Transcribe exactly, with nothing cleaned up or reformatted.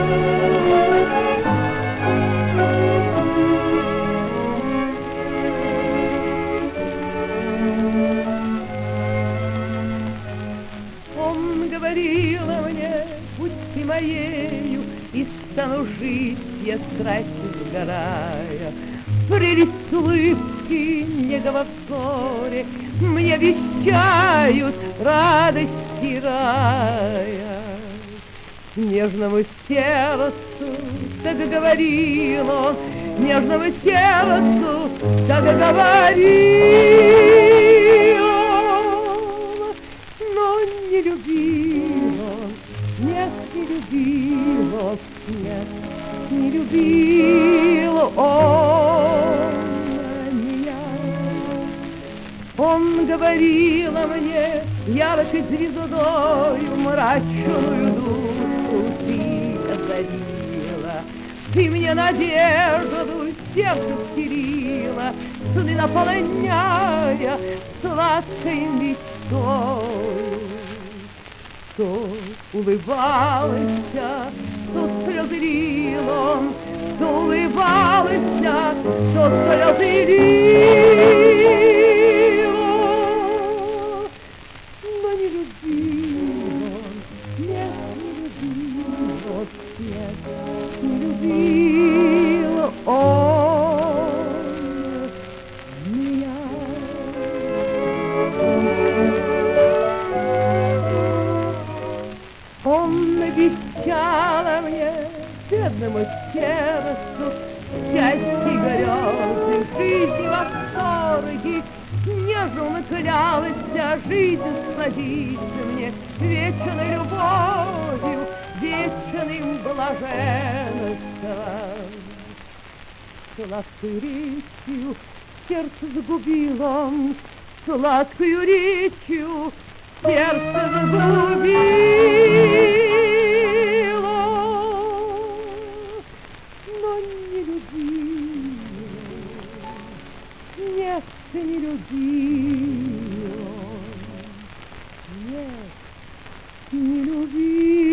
Он говорил мне, пусти моею, и стану жить я страстью сгорая. Прелесть улыбки, нега во взоре мне вещают радости рая. Нежному сердцу так говорил он, нежному сердцу так говорил он, но не любил он, нет, не любил он, нет, не любил он меня. Он говорил мне, яркой звездою мрачную душу ты озарила, ты мне надежду сердце вселила, сны наполняя сладкой мечтой. То улыбалась, то слезы лил он, то улыбалась, то слезы лил он, но не любил он, нет, не любил он, нет, не любил он меня. Он обещал мне, бедному сердцу, счастье грезы, жизни восторги, нежно он клялся жизнь сладиться мне вечной любовью, вечным блаженством. Сладкую речью сердце загубил он, сладкую речью сердце загубил он, но не любил, нет, не любил он, нет, не любил.